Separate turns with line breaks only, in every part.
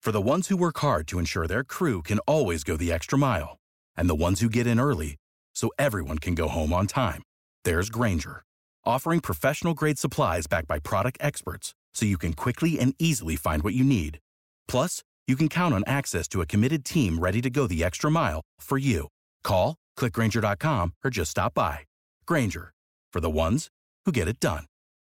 For the ones who work hard to ensure their crew can always go the extra mile, and the ones who get in early so everyone can go home on time, there's Grainger, offering professional-grade supplies backed by product experts so you can quickly and easily find what you need. Plus, you can count on access to a committed team ready to go the extra mile for you. Call, click Grainger.com, or just stop by. Grainger, for the ones who get it done.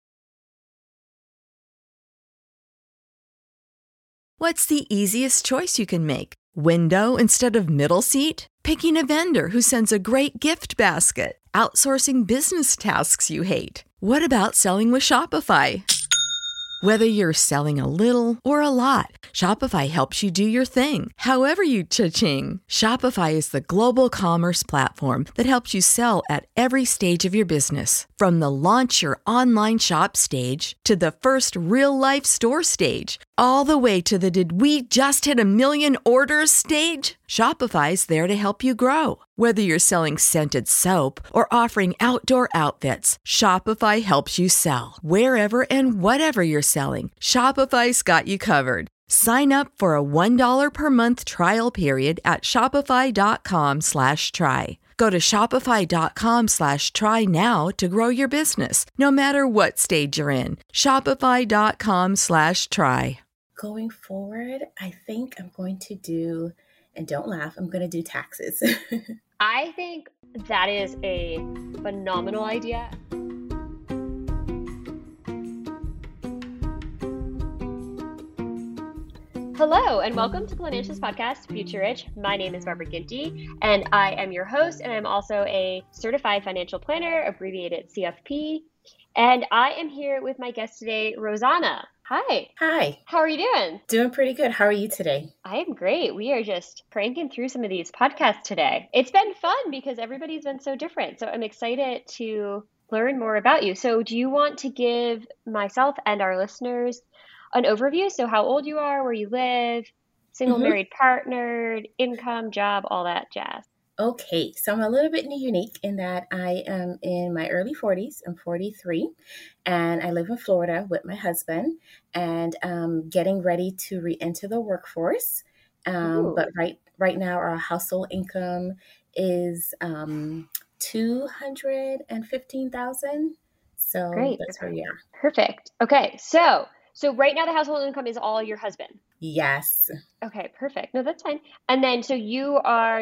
What's the easiest choice you can make? Window instead of middle seat? Picking a vendor who sends a great gift basket? Outsourcing business tasks you hate? What about selling with Shopify? Whether you're selling a little or a lot, Shopify helps you do your thing, however you cha-ching. Shopify is the global commerce platform that helps you sell at every stage of your business. From the launch your online shop stage to the first real-life store stage, all the way to the did we just hit a million orders stage. Shopify's there to help you grow. Whether you're selling scented soap or offering outdoor outfits, Shopify helps you sell. Wherever and whatever you're selling, Shopify's got you covered. Sign up for a $1 per month trial period at shopify.com/try. Go to shopify.com/try now to grow your business, no matter what stage you're in. Shopify.com/try.
Going forward, I think I'm going to do, and don't laugh, I'm going to do taxes.
I think that is a phenomenal idea. Hello, and welcome to Financials Podcast, Future Rich. My name is Barbara Ginty, and I am your host, and I'm also a certified financial planner, abbreviated CFP. And I am here with my guest today, Rosanna. Hi.
Hi.
How are you doing?
Doing pretty good. How are you today?
I am great. We are just cranking through some of these podcasts today. It's been fun because everybody's been so different. So I'm excited to learn more about you. So do you want to give myself and our listeners an overview? So how old you are, where you live, single, married, partnered, income, job, all that jazz.
Okay, so I'm a little bit unique in that I am in my early 40s. I'm 43, and I live in Florida with my husband, and getting ready to re-enter the workforce. But right now, our household income is $215,000. So
Great.
that's where we are.
Perfect. Okay, so right now the household income is all your husband.
Yes.
Okay, perfect. No, that's fine. And then, so you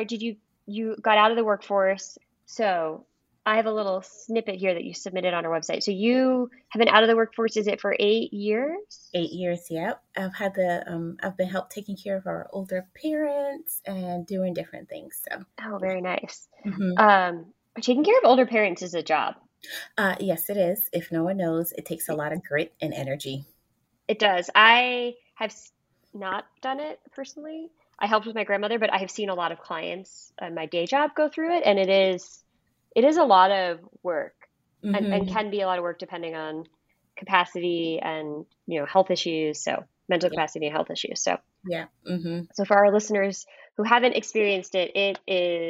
got out of the workforce. So I have a little snippet here that you submitted on our website. So you have been out of the workforce, is it for 8 years?
8 years, yep. I've been helped taking care of our older parents and doing different things. So.
Oh, very nice. Taking care of older parents is a job.
Yes, it is. If no one knows, it takes a lot of grit and energy. It
does. I have not done it personally. I helped with my grandmother, but I have seen a lot of clients in my day job go through it, and it is a lot of work, and can be a lot of work depending on capacity and health issues. So mental capacity and health issues. So So for our listeners who haven't experienced it,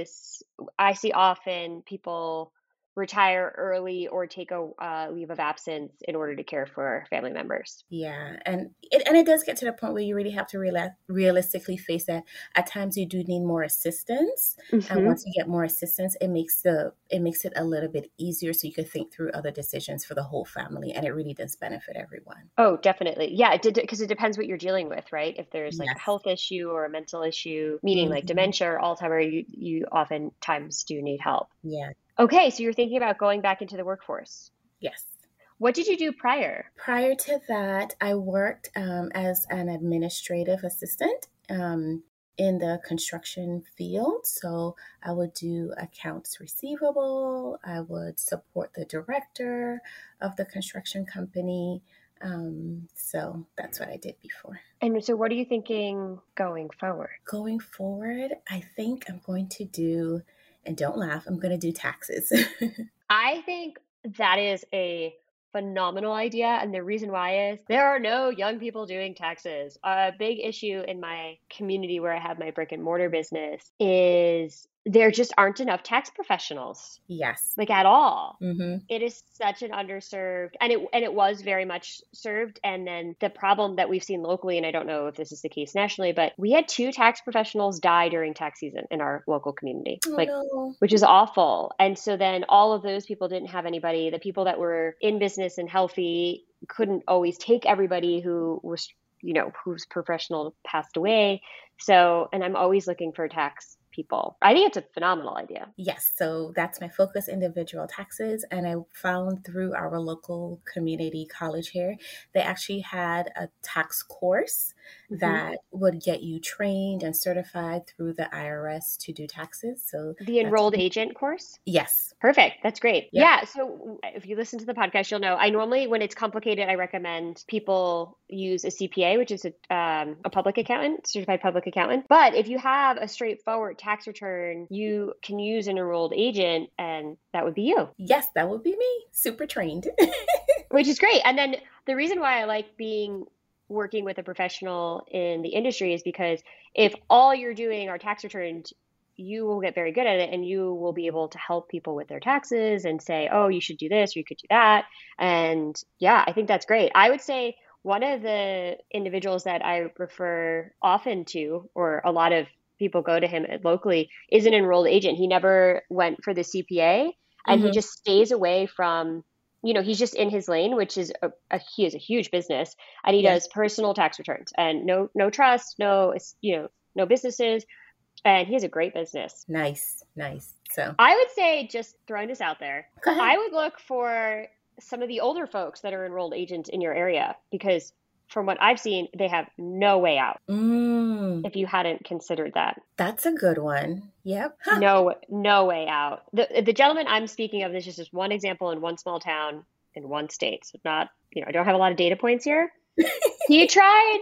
I see often people retire early or take a leave of absence in order to care for family members.
Yeah, and it does get to the point where you really have to realistically face that at times you do need more assistance, and once you get more assistance, it makes it a little bit easier, so you can think through other decisions for the whole family, and it really does benefit everyone.
Oh, definitely, yeah, because it depends what you're dealing with, right? If there's like a health issue or a mental issue, meaning like dementia or Alzheimer's, you oftentimes do need help.
Yeah.
Okay, so you're thinking about going back into the workforce.
Yes.
What did you do prior?
Prior to that, I worked as an administrative assistant in the construction field. So I would do accounts receivable. I would support the director of the construction company. So that's what I did before.
And so what are you thinking going forward?
Going forward, I think I'm going to do, and don't laugh, I'm going to do taxes.
I think that is a phenomenal idea. And the reason why is there are no young people doing taxes. A big issue in my community where I have my brick and mortar business is there just aren't enough tax professionals,
Yes.
like at all.
Mm-hmm.
It is such an underserved, and it was very much served. And then the problem that we've seen locally, and I don't know if this is the case nationally, but we had 2 tax professionals die during tax season in our local community,
Oh,
like,
no.
which is awful. And so then all of those people didn't have anybody. The people that were in business and healthy couldn't always take everybody who was, whose professional passed away. So, and I'm always looking for tax people. I think it's a phenomenal idea.
Yes, so that's my focus, individual taxes. And I found through our local community college here, they actually had a tax course that would get you trained and certified through the IRS to do taxes. So
the enrolled agent course?
Yes.
Perfect. That's great.
Yep.
Yeah. So if you listen to the podcast, you'll know I normally, when it's complicated, I recommend people use a CPA, which is a public accountant, certified public accountant. But if you have a straightforward tax return, you can use an enrolled agent, and that would be you.
Yes, that would be me. Super trained.
Which is great. And then the reason why I like working with a professional in the industry is because if all you're doing are tax returns, you will get very good at it, and you will be able to help people with their taxes and say, oh, you should do this or you could do that. And yeah, I think that's great. I would say one of the individuals that I refer often to, or a lot of people go to him locally, is an enrolled agent. He never went for the CPA, and he just stays away from, he's just in his lane, which is he has a huge business, and he does personal tax returns and no trust, no businesses. And he has a great business.
Nice. So
I would say, just throwing this out there,
go ahead.
I would look for some of the older folks that are enrolled agents in your area, because from what I've seen, they have no way out. If you hadn't considered that.
That's a good one. Yep. Huh.
No way out. The gentleman I'm speaking of, this is just one example in one small town in one state. So not, I don't have a lot of data points here. He tried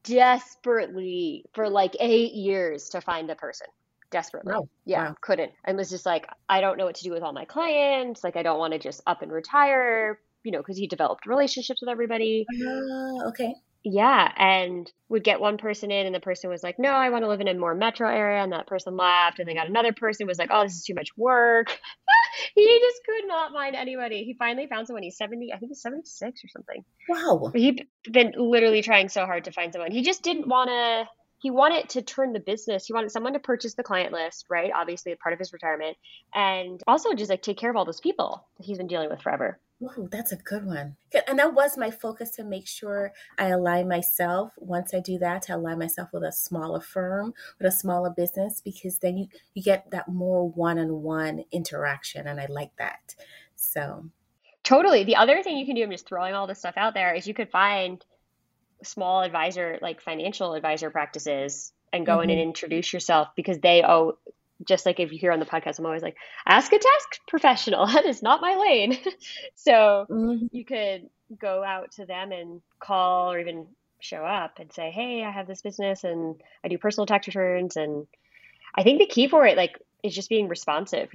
desperately for like 8 years to find a person. Desperately.
Wow.
Yeah. Wow. Couldn't. And was just like, I don't know what to do with all my clients. Like, I don't want to just up and retire, because he developed relationships with everybody.
Okay.
Yeah. And would get one person in, and the person was like, no, I want to live in a more metro area. And that person left. And they got another person who was like, oh, this is too much work. He just could not find anybody. He finally found someone. He's 70, I think he's 76 or something.
Wow.
He'd been literally trying so hard to find someone. He just didn't want to, he wanted to turn the business. He wanted someone to purchase the client list, right? Obviously a part of his retirement. And also just like take care of all those people that he's been dealing with forever.
Whoa, that's a good one. And that was my focus, to make sure I align myself, once I do that, to align myself with a smaller firm, with a smaller business, because then you get that more one-on-one interaction. And I like that. So
totally. The other thing you can do, I'm just throwing all this stuff out there, is you could find small advisor, like financial advisor practices, and go in and introduce yourself, because they owe, just like if you hear on the podcast, I'm always like, ask a tax professional. That is not my lane. So you could go out to them and call, or even show up and say, hey, I have this business and I do personal tax returns. And I think the key for it, like, is just being responsive,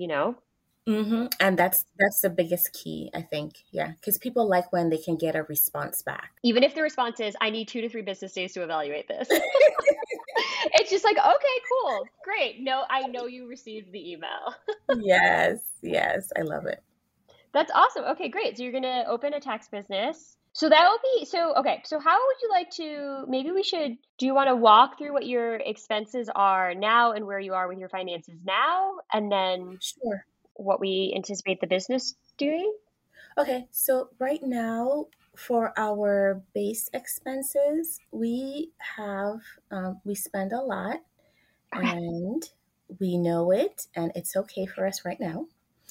And that's the biggest key, I think. Yeah. Because people like when they can get a response back.
Even if the response is, I need 2 to 3 business days to evaluate this. It's just like, okay, cool. Great. No, I know you received the email.
Yes. I love it.
That's awesome. Okay, great. So you're going to open a tax business. So that will be, okay. So how would you like to, do you want to walk through what your expenses are now and where you are with your finances now? And then
Sure.
What we anticipate the business doing?
Okay, so right now, for our base expenses, we have we spend a lot, and we know it, and it's okay for us right now.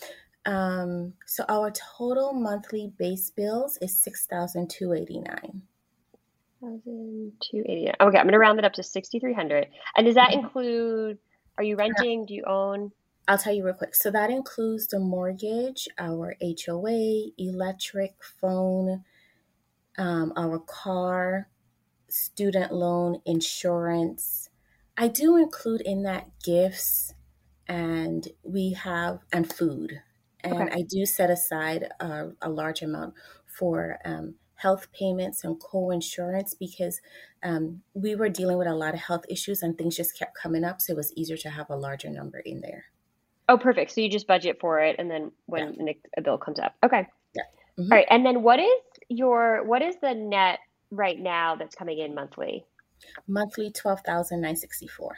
So our total monthly base bills is $6,289.
$1,289. Okay, I'm going to round it up to $6,300. And does that include? Are you renting? Do you own?
I'll tell you real quick. So that includes the mortgage, our HOA, electric, phone, our car, student loan, insurance. I do include in that gifts, and food. And I do set aside a large amount for health payments and co-insurance, because we were dealing with a lot of health issues and things just kept coming up. So it was easier to have a larger number in there.
Oh, perfect. So you just budget for it, and then when a bill comes up. Okay.
Yeah.
All right. And then what is the net right now that's coming in monthly?
Monthly 12,964.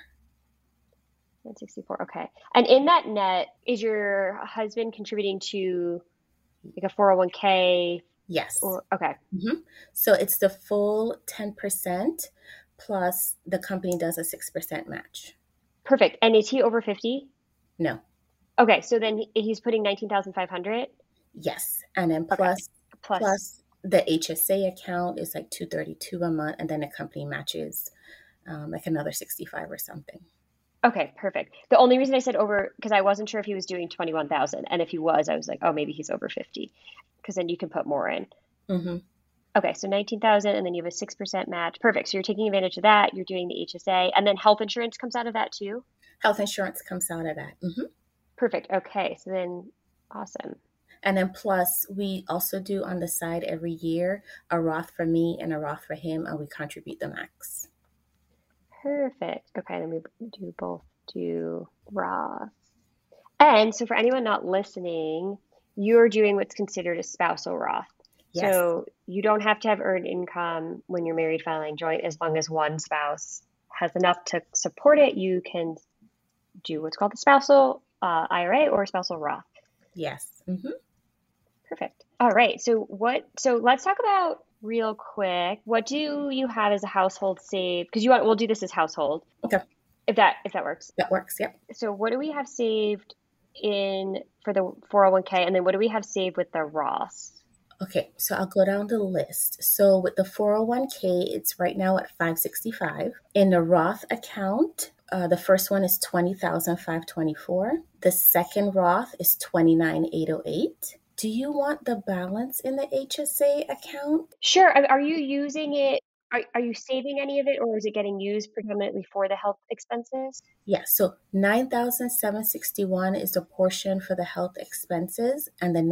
964. Okay. And in that net, is your husband contributing to like a 401k?
Yes.
Okay.
So it's the full 10% plus the company does a 6% match.
Perfect. And is he over 50?
No.
Okay. So then he's putting 19,500?
Yes. And then plus the HSA account is like 232 a month, and then the company matches like another 65 or something.
Okay, perfect. The only reason I said over, because I wasn't sure if he was doing 21,000, and if he was, I was like, oh, maybe he's over 50, because then you can put more in. Okay, so 19,000, and then you have a 6% match. Perfect. So you're taking advantage of that. You're doing the HSA, and then health insurance comes out of that too.
Health insurance comes out of that.
Perfect. Okay, so then awesome.
And then plus, we also do on the side every year a Roth for me and a Roth for him, and we contribute the max.
Perfect. Okay, then we do Roth. And so for anyone not listening, you're doing what's considered a spousal Roth. Yes. So you don't have to have earned income when you're married filing joint. As long as one spouse has enough to support it, you can do what's called the spousal IRA or spousal Roth.
Yes.
Perfect. All right. So let's talk about real quick. What do you have as a household saved? Because we'll do this as household.
Okay.
If that works.
That works. Yep.
So what do we have saved for the 401k, and then what do we have saved with the Roth?
Okay, so I'll go down the list. So with the 401k, it's right now at $565. In the Roth account, the first one is $20,524. The second Roth is $29,808. Do you want the balance in the HSA account?
Sure. Are you using it? Are you saving any of it, or is it getting used predominantly for the health expenses?
Yeah, so $9,761 is the portion for the health expenses, and the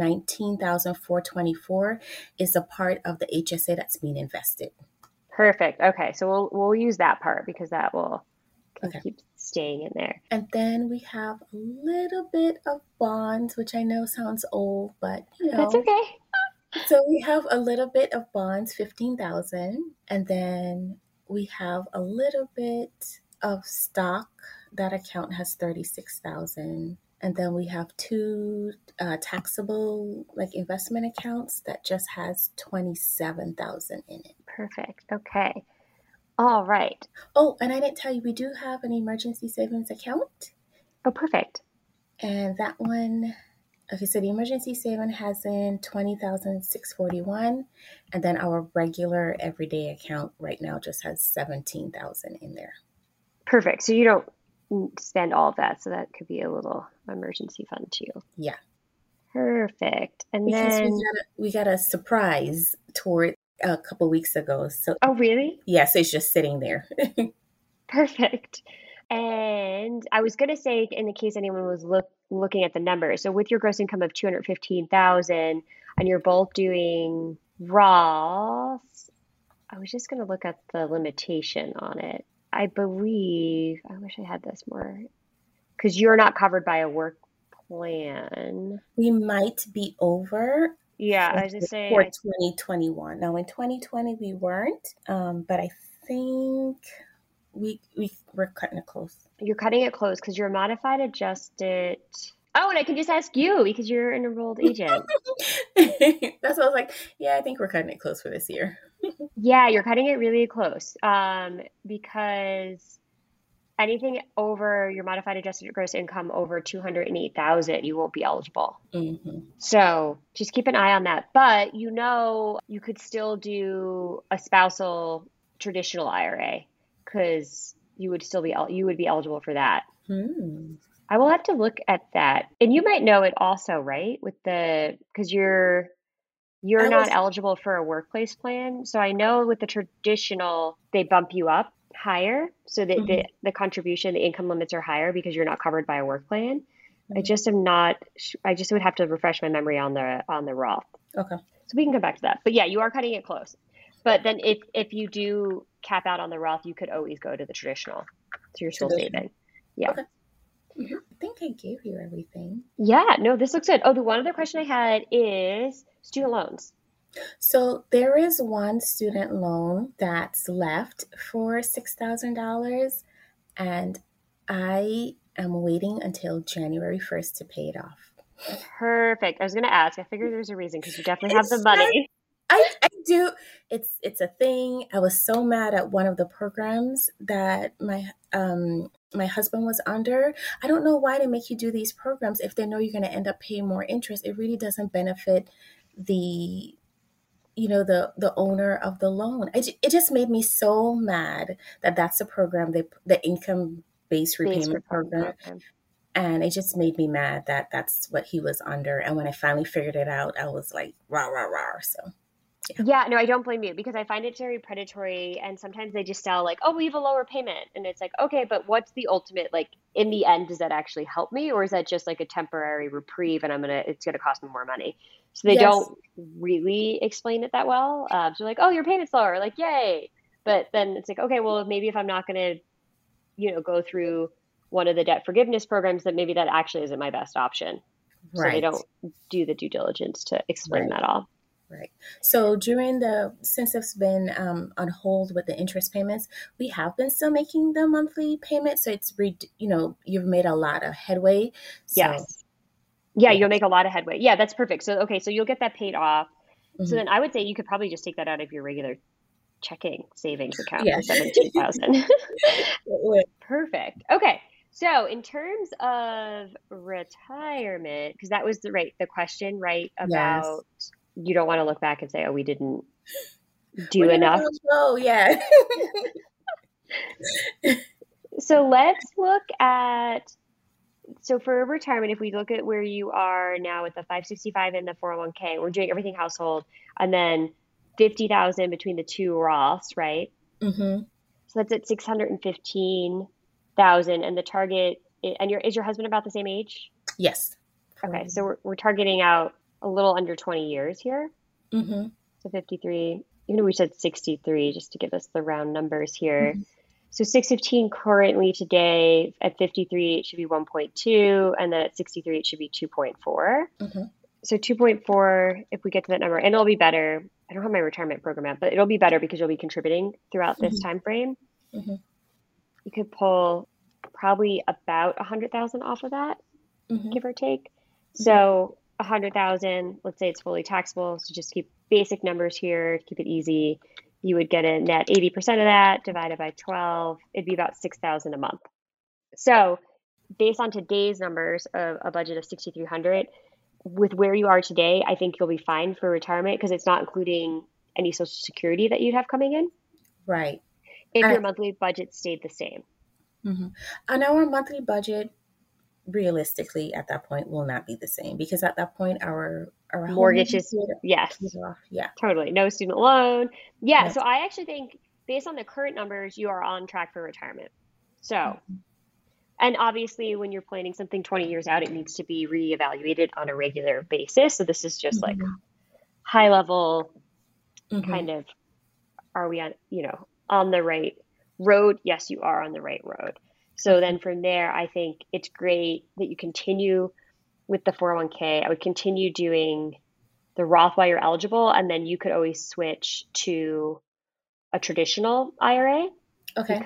$19,424 is the part of the HSA that's being invested.
Perfect. Okay, so we'll use that part because that will keep staying in there.
And then we have a little bit of bonds, which I know sounds old, but
That's okay.
So we have a little bit of bonds, 15,000, and then we have a little bit of stock. That account has 36,000, and then we have two taxable investment accounts that just has 27,000 in it.
Perfect. Okay. All right.
Oh, and I didn't tell you, we do have an emergency savings account.
Oh, perfect.
And that one. Okay, so the emergency saving has in $20,641, and then our regular everyday account right now just has $17,000 in there.
Perfect. So you don't spend all of that, so that could be a little emergency fund too.
Yeah.
Perfect. And
because
then
we got a surprise toward a couple weeks ago. So
oh, really?
Yeah, so it's just sitting there.
Perfect. And I was going to say, in the case anyone was looking at the numbers, so with your gross income of $215,000 and you're both doing Roths, I was just going to look at the limitation on it. I believe, I wish I had this more, because you're not covered by a work plan.
We might be over.
Yeah, I was just saying.
For 2021. Now, in 2020, we weren't, but I think we're cutting it close.
You're cutting it close because you're modified adjusted. Oh, and I can just ask you because you're an enrolled agent.
That's what I was like. Yeah, I think we're cutting it close for this year.
Yeah, you're cutting it really close because anything over your modified adjusted gross income over $208,000, you won't be eligible.
Mm-hmm.
So just keep an eye on that. But you could still do a spousal traditional IRA because you would be eligible for that. I will have to look at that, and you might know it also, right? Because you're not eligible for a workplace plan. So I know with the traditional, they bump you up higher, so that the contribution, the income limits are higher because you're not covered by a work plan. I just would have to refresh my memory on the Roth.
Okay.
So we can come back to that. But yeah, you are cutting it close. But then if you do cap out on the Roth, you could always go to the traditional. So you're still saving. Yeah.
I think I gave you everything.
Yeah, no, this looks good. Oh, the one other question I had is student loans.
So there is one student loan that's left for $6,000, and I am waiting until January 1st to pay it off.
Perfect. I was going to ask. I figured there's a reason because you definitely have the
It's
money.
I do. It's a thing. I was so mad at one of the programs that my husband was under. I don't know why they make you do these programs if they know you're going to end up paying more interest. It really doesn't benefit the the owner of the loan. It just made me so mad that that's the program, the income based repayment program. And it just made me mad that that's what he was under. And when I finally figured it out, I was like, rah, rah, rah. So,
yeah, no, I don't blame you because I find it very predatory. And sometimes they just sell like, oh, we have a lower payment. And it's like, okay, but what's the ultimate, like in the end, does that actually help me? Or is that just like a temporary reprieve and it's going to cost me more money? So they don't really explain it that well. So like, oh, your payment's lower, like, yay. But then it's like, okay, well, maybe if I'm not going to, go through one of the debt forgiveness programs, that maybe that actually isn't my best option. Right. So they don't do the due diligence to explain that all.
Right. So since it's been on hold with the interest payments, we have been still making the monthly payment. So it's, you've made a lot of headway. So,
yes. Yeah, you'll make a lot of headway. Yeah, that's perfect. So, okay, so you'll get that paid off. Mm-hmm. So then I would say you could probably just take that out of your regular checking savings account for $17,000. Perfect. Okay. So in terms of retirement, because that was the question, right? About you don't want to look back and say, oh, we didn't do enough.
Oh, yeah.
So let's look at, so for retirement, if we look at where you are now with the 565 and the 401k, we're doing everything household, and then 50,000 between the two Roths, right?
Mm-hmm.
So that's at 615,000, and the target. And is your husband about the same age?
Yes.
Okay, so we're targeting out a little under 20 years here.
Mm-hmm.
So 53. Even though we said 63, just to give us the round numbers here. Mm-hmm. So 615 currently today at 53, it should be 1.2, and then at 63, it should be 2.4.
Mm-hmm.
So 2.4, if we get to that number, and it'll be better. I don't have my retirement program out, but it'll be better because you'll be contributing throughout this time frame.
Mm-hmm.
You could pull probably about 100,000 off of that, give or take. Mm-hmm. So 100,000, let's say it's fully taxable. So just keep basic numbers here, keep it easy. You would get a net 80% of that divided by 12. It'd be about 6,000 a month. So based on today's numbers of a budget of 6,300, with where you are today, I think you'll be fine for retirement because it's not including any Social Security that you'd have coming in.
Right.
If your monthly budget stayed the same.
Mm-hmm. And our monthly budget, realistically, at that point, will not be the same because at that point, our
mortgages, yes, totally, no student loan, So I actually think, based on the current numbers, you are on track for retirement. So, and obviously, when you're planning something 20 years out, it needs to be reevaluated on a regular basis. So this is just like high level, kind of, are we on the right road? Yes, you are on the right road. So then from there, I think it's great that you continue with the 401k. I would continue doing the Roth while you're eligible, and then you could always switch to a traditional IRA.
Okay.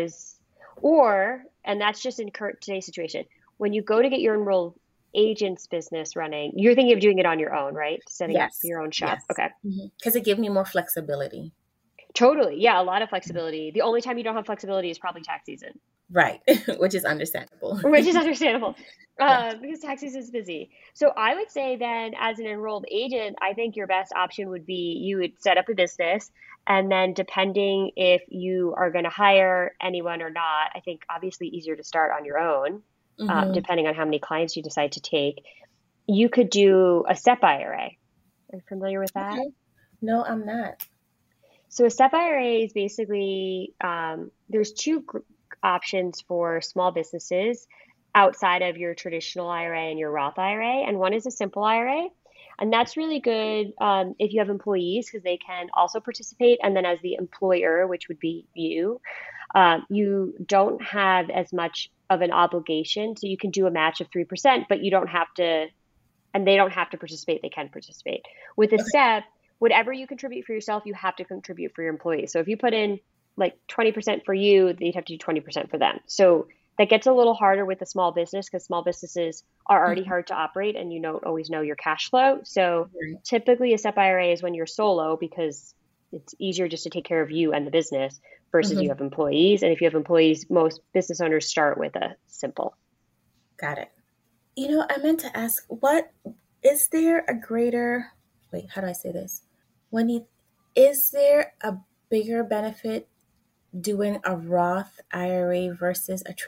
And that's just in today's situation. When you go to get your enrolled agent's business running, you're thinking of doing it on your own, right? Setting up your own shop.
Yes.
Okay.
Because it gives me more flexibility.
Totally. Yeah, a lot of flexibility. The only time you don't have flexibility is probably tax season.
Right. Which is understandable.
Because tax season is busy. So I would say then, as an enrolled agent, I think your best option would be you would set up a business, and then depending if you are going to hire anyone or not, I think obviously easier to start on your own, depending on how many clients you decide to take. You could do a SEP IRA. Are you familiar with that?
Okay. No, I'm not.
So a SEP IRA is basically, there's two options for small businesses outside of your traditional IRA and your Roth IRA. And one is a simple IRA. And that's really good if you have employees, because they can also participate. And then as the employer, which would be you, you don't have as much of an obligation. So you can do a match of 3%, but you don't have to, and they don't have to participate. They can participate. With a SEP, whatever you contribute for yourself, you have to contribute for your employees. So if you put in like 20% for you, they'd have to do 20% for them. So that gets a little harder with a small business because small businesses are already hard to operate and you don't always know your cash flow. So typically a SEP IRA is when you're solo because it's easier just to take care of you and the business versus you have employees. And if you have employees, most business owners start with a simple.
Got it. I meant to ask, what is there a greater, how do I say this? Is there a bigger benefit doing a Roth IRA versus a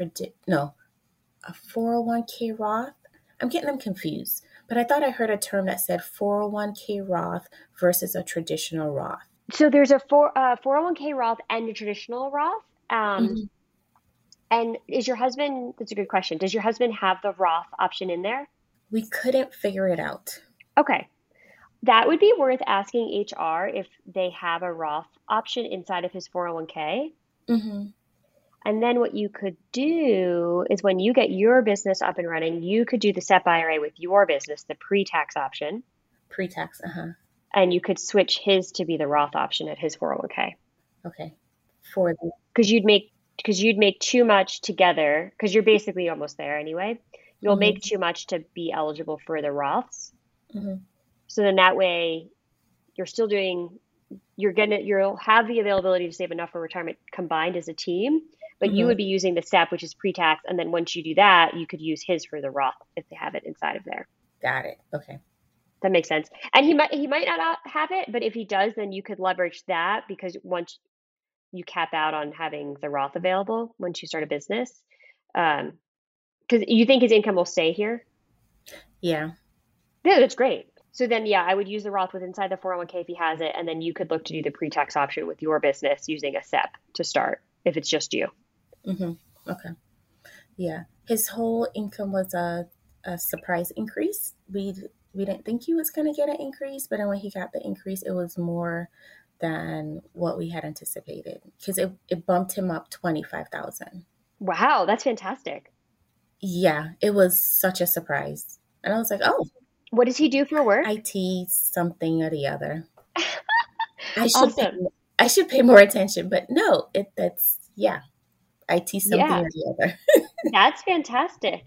401k Roth? I'm getting them confused, but I thought I heard a term that said 401k Roth versus a traditional Roth.
So there's a 401k Roth and a traditional Roth. And is your husband, that's a good question. Does your husband have the Roth option in there?
We couldn't figure it out.
Okay. That would be worth asking HR if they have a Roth option inside of his 401k. And then what you could do is when you get your business up and running, you could do the SEP IRA with your business, the pre-tax option.
Pre-tax,
And you could switch his to be the Roth option at his 401k.
Okay.
Because you'd make too much together, because you're basically almost there anyway. You'll make too much to be eligible for the Roths. So then that way you're still doing, you'll have the availability to save enough for retirement combined as a team, but you would be using the SEP, which is pre-tax. And then once you do that, you could use his for the Roth if they have it inside of there.
Got it. Okay.
That makes sense. And he might not have it, but if he does, then you could leverage that because once you cap out on having the Roth available once you start a business. Because you think his income will stay here?
Yeah.
Yeah, that's great. So then, I would use the Roth with inside the 401k if he has it, and then you could look to do the pre-tax option with your business using a SEP to start if it's just you.
Okay. Yeah. His whole income was a surprise increase. We didn't think he was going to get an increase, but then when he got the increase, it was more than what we had anticipated because it bumped him up $25,000.
Wow, that's fantastic.
Yeah, it was such a surprise. And I was like, oh.
What does he do for work?
IT something or the other.
Awesome.
I should pay more attention, but no, that's IT something or the other.
That's fantastic.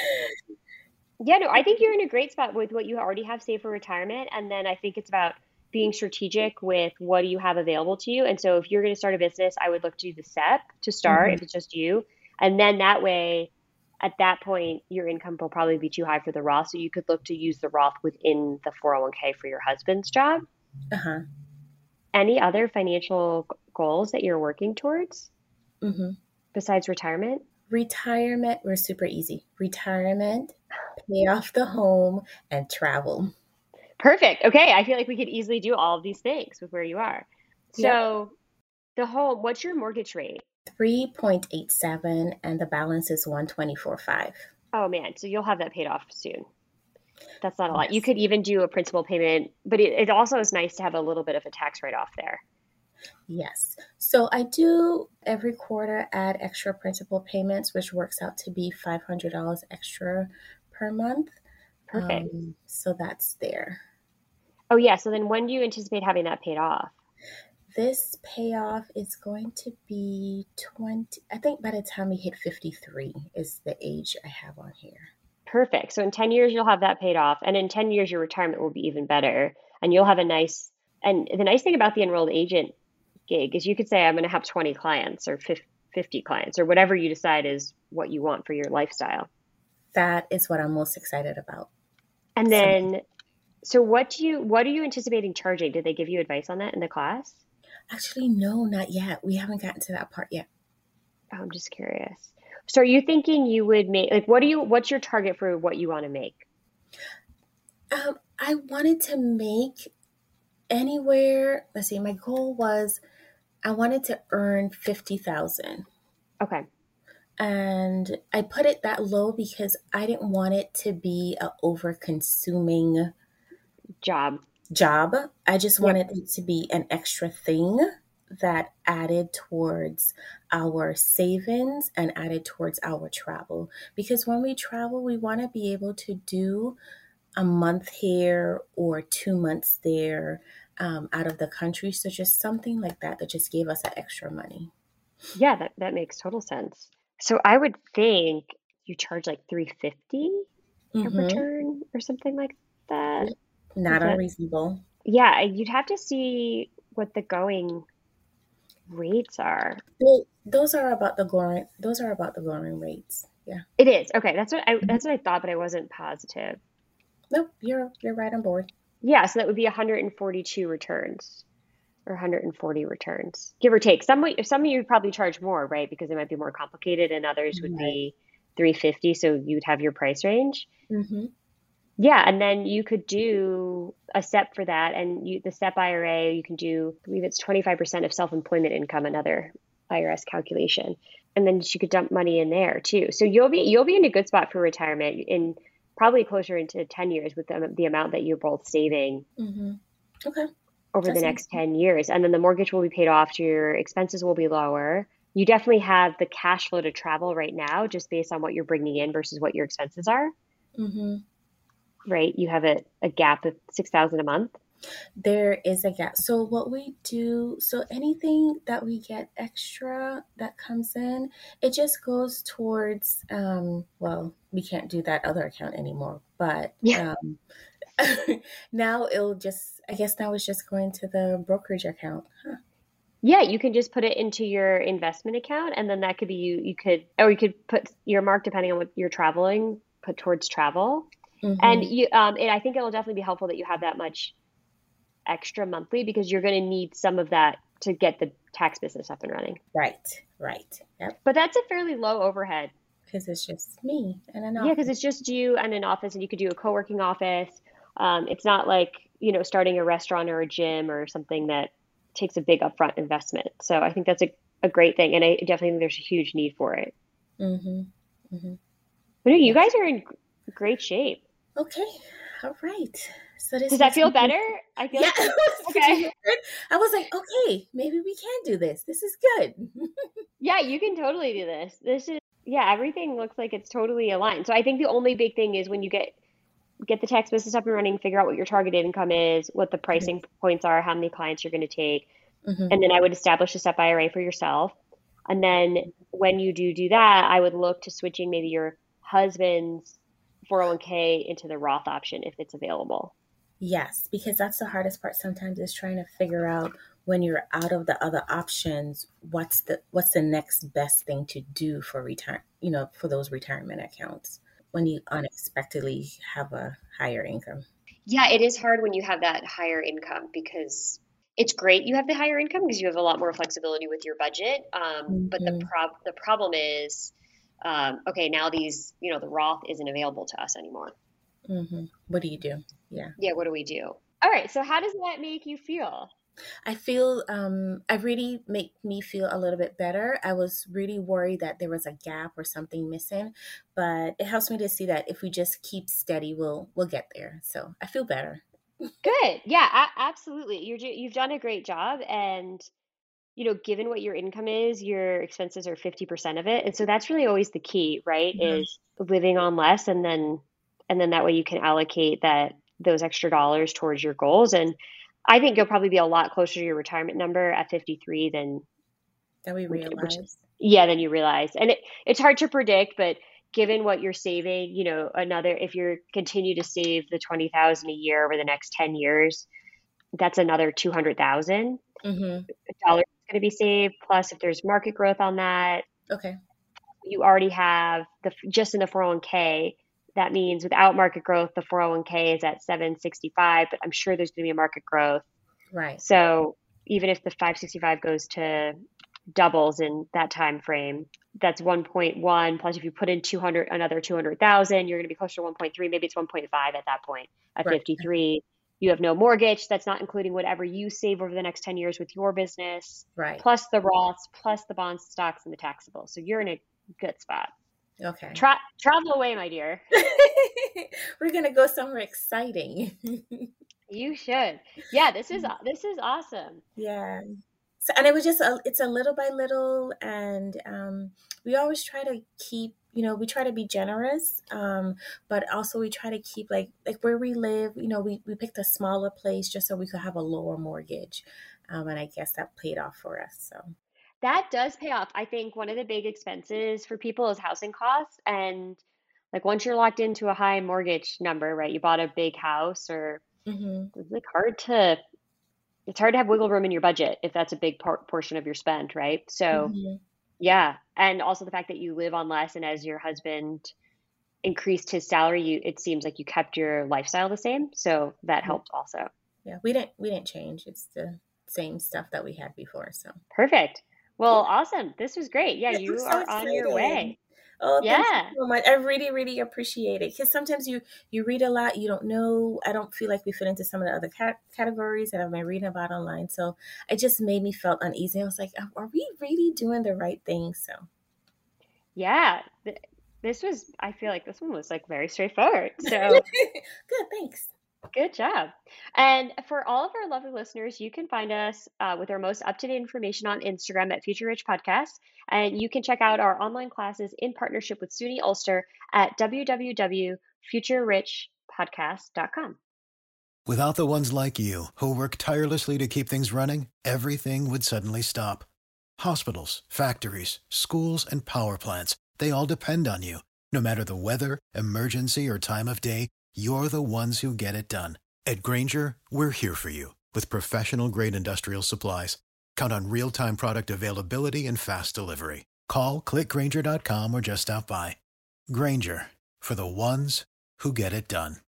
Yeah, no, I think you're in a great spot with what you already have saved for retirement. And then I think it's about being strategic with what do you have available to you. And so if you're going to start a business, I would look to the SEP to start if it's just you. And then that way, at that point, your income will probably be too high for the Roth. So you could look to use the Roth within the 401k for your husband's job. Any other financial goals that you're working towards besides retirement?
Retirement, we're super easy. Retirement, pay off the home, and travel.
Perfect. Okay. I feel like we could easily do all of these things with where you are. So the home, what's your mortgage rate?
3.87 and the balance is 124.5.
Oh man, so you'll have that paid off soon. That's not a lot. You could even do a principal payment, but it also is nice to have a little bit of a tax write-off there.
Yes. So I do every quarter add extra principal payments, which works out to be $500 extra per month.
Perfect.
So that's there.
Oh yeah. So then when do you anticipate having that paid off?
This payoff is going to be 20. I think by the time we hit 53 is the age I have on here.
Perfect. So in 10 years, you'll have that paid off. And in 10 years, your retirement will be even better. And you'll have and the nice thing about the enrolled agent gig is you could say, I'm going to have 20 clients or 50 clients or whatever you decide is what you want for your lifestyle.
That is what I'm most excited about.
And then, so what are you anticipating charging? Did they give you advice on that in the class?
Actually, no, not yet. We haven't gotten to that part yet.
Oh, I'm just curious. So are you thinking you would make, like, what's your target for what you want to make?
I wanted to make anywhere, let's see, my goal was I wanted to earn 50,000.
Okay.
And I put it that low because I didn't want it to be an over-consuming
job.
I just wanted it to be an extra thing that added towards our savings and added towards our travel. Because when we travel, we want to be able to do a month here or 2 months there out of the country. So just something like that that just gave us that extra money.
Yeah, that makes total sense. So I would think you charge like 350 a
Mm-hmm.
return or something like that. Is
Not
that,
unreasonable.
yeah, you'd have to see what the going rates are.
Well, those are about the going rates. Yeah.
It is. Okay, that's what
Mhm.
I thought, but I wasn't positive.
Nope, you're right on board.
Yeah, so that would be 142 returns or 140 returns, give or take. Some of you would probably charge more, right? Because it might be more complicated, and others would
Right.
be 350, so you'd have your price range.
Mm-hmm.
Yeah, and then you could do a SEP for that, and the SEP IRA, you can do, I believe it's 25% of self-employment income, another IRS calculation, and then you could dump money in there too. So you'll be in a good spot for retirement in probably closer into 10 years with the amount that you're both saving
Mm-hmm. Okay.
over the
That's
next 10 years, and then the mortgage will be paid off, so your expenses will be lower. You definitely have the cash flow to travel right now, just based on what you're bringing in versus what your expenses are.
mm-hmm.
Right? You have a gap of 6,000 a month.
There is a gap. So what we do, so anything that we get extra that comes in, it just goes towards, well, we can't do that other account anymore, but
Yeah.
now I guess now it's just going to the brokerage account. Huh.
Yeah, you can just put it into your investment account, and then that could be you could put your mark, depending on what you're traveling, put towards travel. And
Mm-hmm.
and I think it'll definitely be helpful that you have that much extra monthly, because you're going to need some of that to get the tax business up and running.
Right, right. Yep.
But that's a fairly low overhead.
Because it's just me and an
Yeah, because
office.
it's just you and an office, and you could do a co-working office. It's not like, starting a restaurant or a gym or something that takes a big upfront investment. So I think that's a great thing, and I definitely think there's a huge need for it.
Mm-hmm. Mm-hmm.
But no, you
Yes.
guys are in great shape.
Okay. All right. So this
Does that
makes
feel
me feel.
better? I feel
Yeah.
like you.
Did you
Okay.
hear it? I was like, okay, maybe we can do this. This is good.
Yeah, you can totally do this. Yeah, everything looks like it's totally aligned. So I think the only big thing is when you get the tax business up and running, figure out what your targeted income is, what the pricing points are, how many clients you're going to take.
Mm-hmm.
And then I would establish a SEP IRA for yourself. And then when you do that, I would look to switching maybe your husband's 401k into the Roth option if it's available.
Yes, because that's the hardest part sometimes is trying to figure out when you're out of the other options, what's the next best thing to do for for those retirement accounts when you unexpectedly have a higher income.
Yeah, it is hard when you have that higher income, because it's great you have the higher income because you have a lot more flexibility with your budget. But
Mm-hmm.
the problem is, okay, now the Roth isn't available to us anymore.
Mm-hmm. What do you do? Yeah.
Yeah, what do we do? All right, so how does that make you feel?
I feel I really make me feel a little bit better. I was really worried that there was a gap or something missing, but it helps me to see that if we just keep steady, we'll get there. So I feel better.
Good. Yeah, absolutely. You've done a great job, and given what your income is, your expenses are 50% of it. And so that's really always the key, right?
Mhm.
Is living on less, and then that way you can allocate those extra dollars towards your goals. And I think you'll probably be a lot closer to your retirement number at 53 than
That we
which
realize.
yeah, than you realize. And it's hard to predict, but given what you're saving, if you're continue to save the 20,000 a year over the next 10 years, that's another 200,000
Mm-hmm.
dollars going to be saved. Plus, if there's market growth on that,
Okay.
you already have just in the 401k. That means without market growth, the 401k is at 765, but I'm sure there's going to be a market growth.
Right.
So even if the 565 goes to doubles in that time frame, that's 1.1. Plus, if you put in another 200,000, you're going to be closer to 1.3. Maybe it's 1.5 at that point. At
Right.
53, you have no mortgage. That's not including whatever you save over the next 10 years with your business,
Right.
plus the Roths, plus the bonds, stocks, and the taxable. So you're in a good spot.
Okay.
Travel away, my dear.
We're gonna go somewhere exciting.
You should. Yeah, this is awesome.
Yeah. So, and it was just it's a little by little, and we always try to keep, we try to be generous, but also we try to keep like where we live. We picked a smaller place just so we could have a lower mortgage, and I guess that paid off for us. So
That does pay off. I think one of the big expenses for people is housing costs. And like once you're locked into a high mortgage number, right? You bought a big house or
hmm
it's like it's hard to have wiggle room in your budget if that's a big portion of your spend, right? So
hmm
yeah. And also the fact that you live on less and as your husband increased his salary, it seems like you kept your lifestyle the same. So that helped also.
yeah, we didn't change. It's the same stuff that we had before. So
Perfect. Well,
yeah.
awesome. This was great. Yeah,
I'm
you
so
are on your
excited.
way.
Oh, thank you
Yeah.
so much. I really, really appreciate it. Because sometimes you read a lot, you don't know. I don't feel like we fit into some of the other categories that I've been reading about online. So it just made me felt uneasy. I was like, are we really doing the right thing? So
Yeah. I feel like this one was like very straightforward. So
good, thanks.
good job. And for all of our lovely listeners, you can find us with our most up to date information on Instagram at Future Rich Podcast. And you can check out our online classes in partnership with SUNY Ulster at www.futurerichpodcast.com.
Without the ones like you, who work tirelessly to keep things running, everything would suddenly stop. Hospitals, factories, schools, and power plants, they all depend on you. No matter the weather, emergency, or time of day, you're the ones who get it done. At Grainger, we're here for you with professional-grade industrial supplies. Count on real-time product availability and fast delivery. Call, click Grainger.com, or just stop by. Grainger, for the ones who get it done.